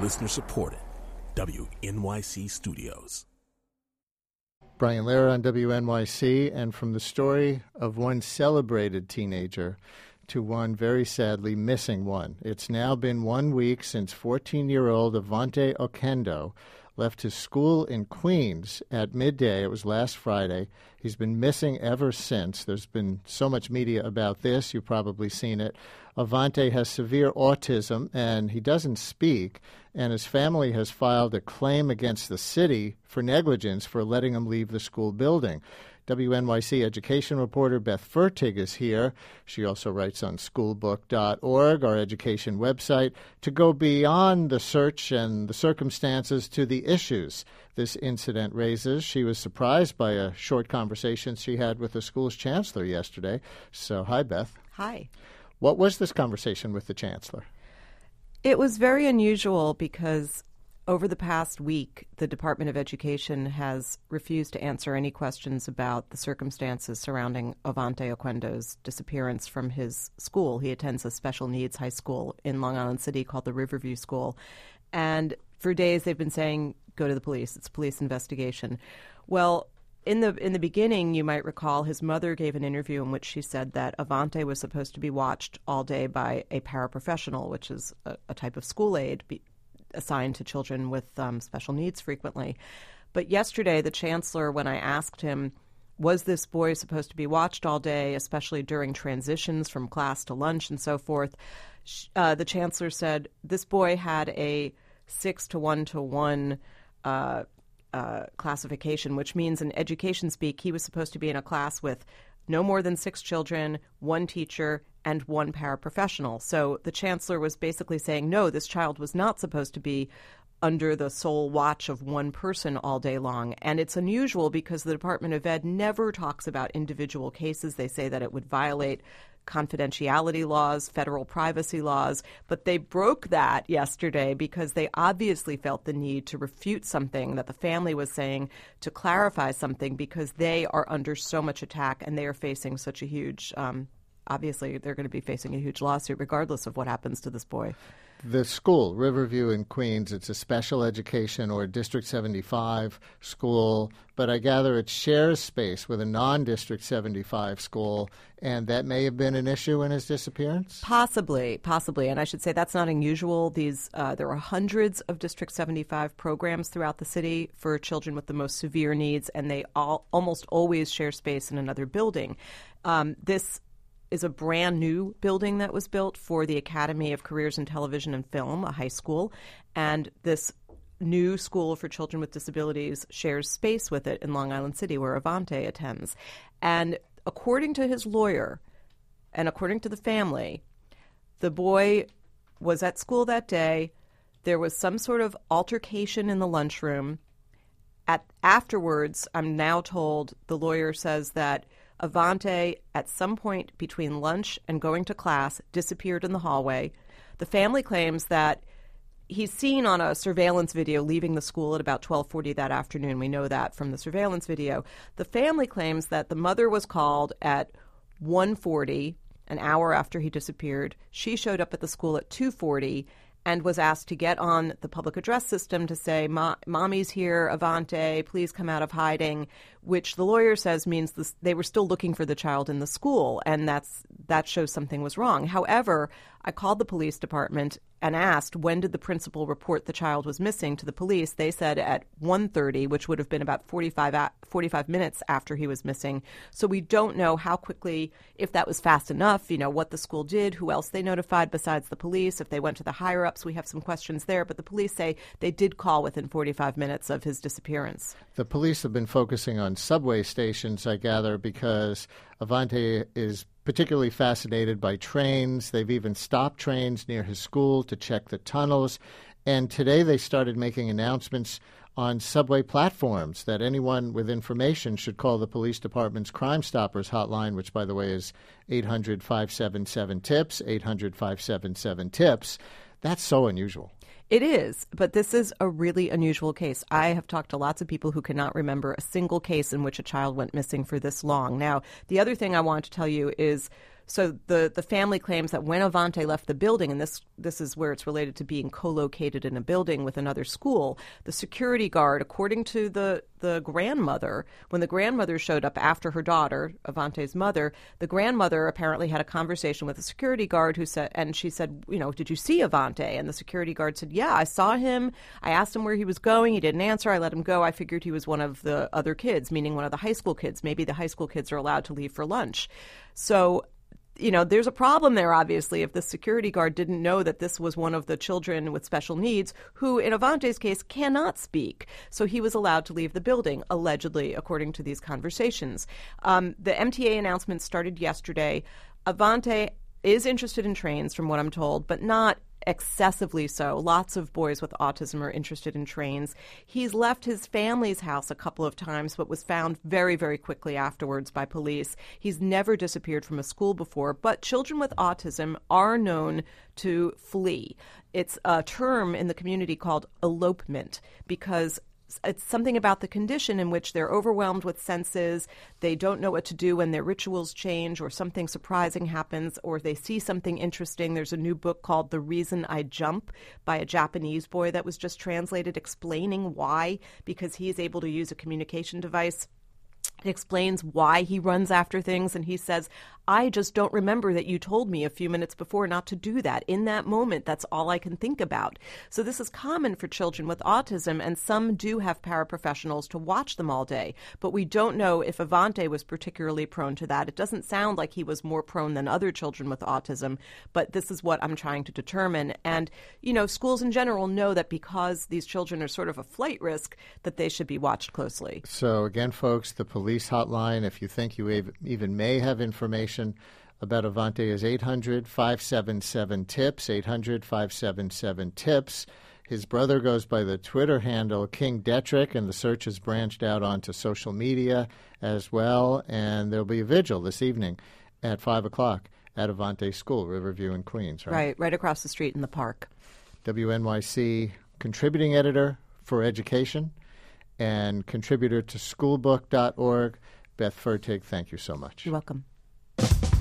Listener supported. WNYC Studios. Brian Lehrer on WNYC, and from the story of one celebrated teenager to one very sadly missing one. It's now been 1 week since 14-year-old Avante Oquendo left his school in Queens at midday. It was last Friday. He's been missing ever since. There's been so much media about this. You've probably seen it. Avante has severe autism, and he doesn't speak, and his family has filed a claim against the city for negligence for letting him leave the school building. WNYC education reporter Beth Fertig is here. She also writes on schoolbook.org, our education website, to go beyond the search and the circumstances to the issues this incident raises. She was surprised by a short conversation she had with the school's chancellor yesterday. So, hi, Beth. Hi. What was this conversation with the chancellor? It was very unusual because over the past week, the Department of Education has refused to answer any questions about the circumstances surrounding Avante Oquendo's disappearance from his school. He attends a special needs high school in Long Island City called the Riverview School. And for days they've been saying, go to the police. It's a police investigation. Well, in the beginning, you might recall his mother gave an interview in which she said that Avante was supposed to be watched all day by a paraprofessional, which is a type of school aide assigned to children with special needs frequently. But yesterday, the chancellor, when I asked him, was this boy supposed to be watched all day, especially during transitions from class to lunch and so forth, the chancellor said this boy had a 6-to-1-to-1 classification, which means in education speak, he was supposed to be in a class with no more than 6 children, 1 teacher, and 1 paraprofessional. So the chancellor was basically saying, no, this child was not supposed to be under the sole watch of one person all day long. And it's unusual because the Department of Ed never talks about individual cases. They say that it would violate confidentiality laws, federal privacy laws, but they broke that yesterday because they obviously felt the need to refute something that the family was saying, to clarify something, because they are under so much attack and they are facing such a huge, obviously they're going to be facing a huge lawsuit regardless of what happens to this boy. The school, Riverview in Queens, it's a special education or District 75 school, but I gather it shares space with a non-District 75 school, and that may have been an issue in his disappearance? Possibly. And I should say that's not unusual. There are hundreds of District 75 programs throughout the city for children with the most severe needs, and they almost always share space in another building. This is a brand new building that was built for the Academy of Careers in Television and Film, a high school. And this new school for children with disabilities shares space with it in Long Island City, where Avante attends. And according to his lawyer and according to the family, the boy was at school that day. There was some sort of altercation in the lunchroom. Afterwards, I'm now told, the lawyer says that Avante, at some point between lunch and going to class, disappeared in the hallway. The family claims that he's seen on a surveillance video leaving the school at about 12:40 that afternoon. We know that from the surveillance video. The family claims that the mother was called at 1:40, an hour after he disappeared. She showed up at the school at 2:40 and was asked to get on the public address system to say, Mommy's here, Avante, please come out of hiding, which the lawyer says means they were still looking for the child in the school, and that shows something was wrong. However, I called the police department and asked, when did the principal report the child was missing to the police? They said at 1:30, which would have been about 45 minutes after he was missing. So we don't know how quickly, if that was fast enough, what the school did, who else they notified besides the police, if they went to the higher-ups. We have some questions there, but the police say they did call within 45 minutes of his disappearance. The police have been focusing on subway stations, I gather, because Avante is particularly fascinated by trains. They've even stopped trains near his school to check the tunnels. And today they started making announcements on subway platforms that anyone with information should call the police department's Crime Stoppers hotline, which, by the way, is 800-577-TIPS, 800-577-TIPS. That's so unusual. It is, but this is a really unusual case. I have talked to lots of people who cannot remember a single case in which a child went missing for this long. Now, the other thing I want to tell you is So the family claims that when Avante left the building, and this is where it's related to being co-located in a building with another school, the security guard, according to the grandmother, when the grandmother showed up after her daughter, Avante's mother, the grandmother apparently had a conversation with the security guard she said, did you see Avante? And the security guard said, yeah, I saw him. I asked him where he was going. He didn't answer. I let him go. I figured he was one of the other kids, meaning one of the high school kids. Maybe the high school kids are allowed to leave for lunch. So, there's a problem there, obviously, if the security guard didn't know that this was one of the children with special needs who, in Avante's case, cannot speak. So he was allowed to leave the building, allegedly, according to these conversations. The MTA announcement started yesterday. Avante is interested in trains, from what I'm told, but not excessively so. Lots of boys with autism are interested in trains. He's left his family's house a couple of times, but was found very, very quickly afterwards by police. He's never disappeared from a school before, but children with autism are known to flee. It's a term in the community called elopement because it's something about the condition in which they're overwhelmed with senses, they don't know what to do when their rituals change or something surprising happens or they see something interesting. There's a new book called The Reason I Jump by a Japanese boy that was just translated explaining why, because he is able to use a communication device. It explains why he runs after things, and he says, I just don't remember that you told me a few minutes before not to do that. In that moment, that's all I can think about. So this is common for children with autism, and some do have paraprofessionals to watch them all day. But we don't know if Avante was particularly prone to that. It doesn't sound like he was more prone than other children with autism, but this is what I'm trying to determine. And, schools in general know that because these children are sort of a flight risk, that they should be watched closely. So again, folks, the police hotline, if you think you even may have information about Avante, is 800-577-TIPS, 800-577-TIPS. His brother goes by the Twitter handle King Detrick, and the search has branched out onto social media as well. And there'll be a vigil this evening at 5 o'clock at Avante School, Riverview in Queens, right? Right across the street in the park. WNYC contributing editor for education and contributor to schoolbook.org, Beth Fertig, thank you so much. You're welcome.